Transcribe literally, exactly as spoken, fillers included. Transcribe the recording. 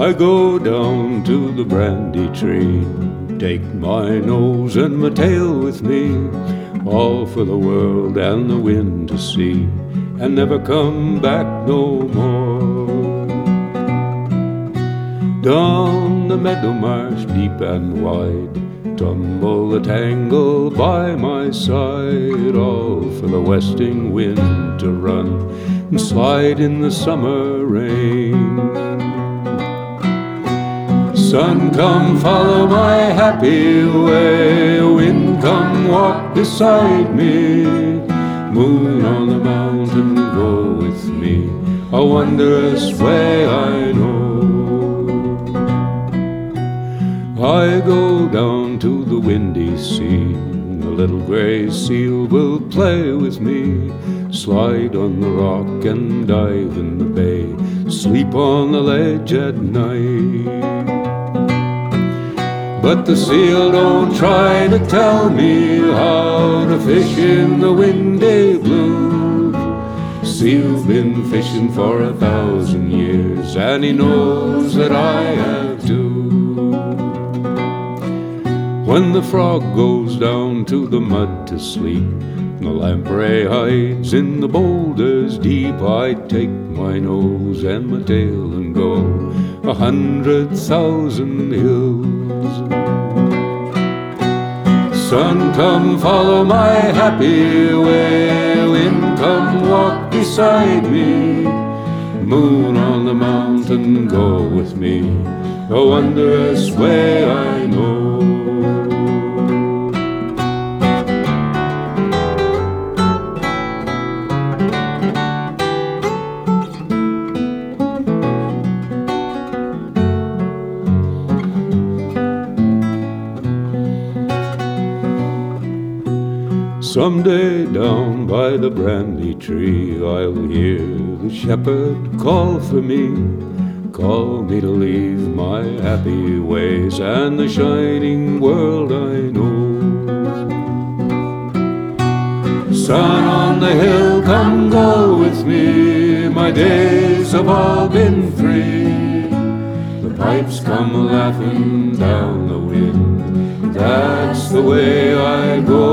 I go down to the brandy tree, take my nose and my tail with me, all for the world and the wind to see, and never come back no more. Down the meadow marsh deep and wide, tumble the tangle by my side, all for the westing wind to run and slide in the summer rain. Sun, come follow my happy way, wind, come walk beside me, moon on the mountain, go with me, a wondrous way I know. I go down to the windy sea, a little gray seal will play with me, slide on the rock and dive in the bay, sleep on the ledge at night. But the seal don't try to tell me how to fish in the windy blue. Seal's been fishing for a thousand years, and he knows that I have too. When the frog goes down to the mud to sleep, the lamprey hides in the boulders deep, I take my nose and my tail and go a hundred thousand hills. Sun, come follow my happy way, wind, come walk beside me, moon on the mountain, go with me, a wondrous way I know. Someday down by the brandy tree I'll hear the shepherd call for me, call me to leave my happy ways and the shining world I know. Sun on the hill, come go with me, my days have all been free. The pipes come laughing down the wind, that's the way I go.